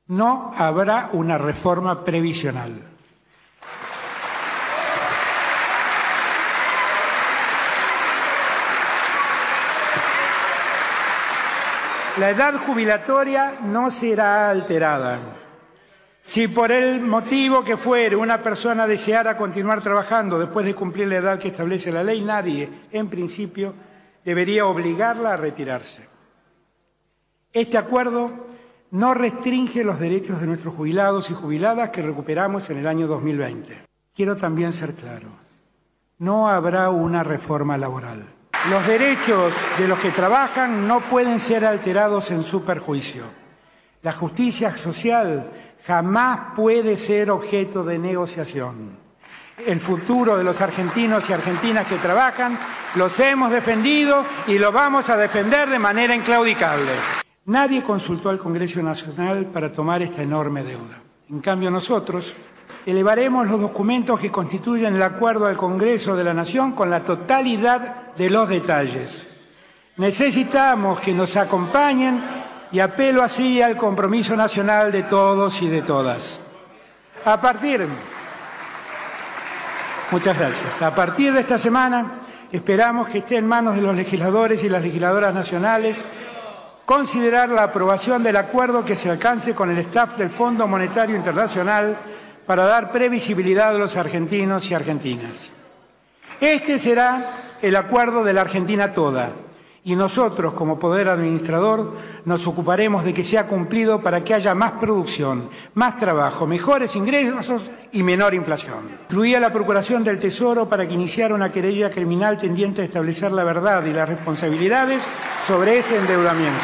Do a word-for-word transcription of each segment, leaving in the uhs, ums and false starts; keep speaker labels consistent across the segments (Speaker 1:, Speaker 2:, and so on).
Speaker 1: No habrá una reforma previsional. La edad jubilatoria no será alterada. Si por el motivo que fuere una persona deseara continuar trabajando después de cumplir la edad que establece la ley, nadie, en principio, debería obligarla a retirarse. Este acuerdo no restringe los derechos de nuestros jubilados y jubiladas que recuperamos en el año dos mil veinte. Quiero también ser claro, no habrá una reforma laboral. Los derechos de los que trabajan no pueden ser alterados en su perjuicio. La justicia social jamás puede ser objeto de negociación. El futuro de los argentinos y argentinas que trabajan los hemos defendido y lo vamos a defender de manera inclaudicable. Nadie consultó al Congreso Nacional para tomar esta enorme deuda. En cambio, nosotros elevaremos los documentos que constituyen el acuerdo al Congreso de la Nación con la totalidad de los detalles. Necesitamos que nos acompañen y apelo así al compromiso nacional de todos y de todas. A partir, muchas gracias. A partir de esta semana esperamos que esté en manos de los legisladores y las legisladoras nacionales considerar la aprobación del acuerdo que se alcance con el staff del Fondo Monetario Internacional para dar previsibilidad a los argentinos y argentinas. Este será el acuerdo de la Argentina toda, y nosotros, como Poder Administrador, nos ocuparemos de que sea cumplido para que haya más producción, más trabajo, mejores ingresos y menor inflación. Incluía la Procuración del Tesoro para que iniciara una querella criminal tendiente a establecer la verdad y las responsabilidades sobre ese endeudamiento.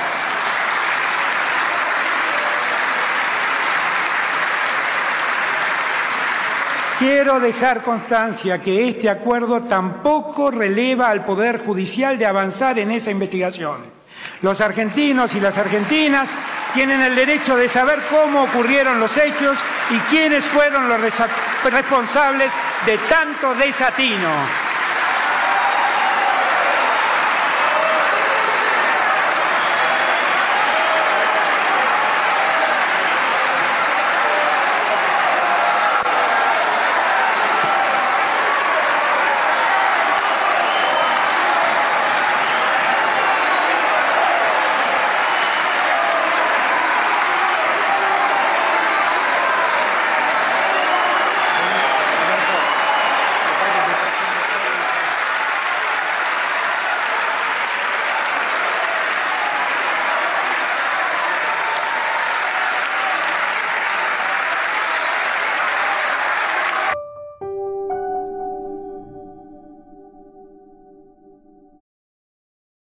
Speaker 1: Quiero dejar constancia que este acuerdo tampoco releva al Poder Judicial de avanzar en esa investigación. Los argentinos y las argentinas tienen el derecho de saber cómo ocurrieron los hechos y quiénes fueron los responsables de tanto desatino.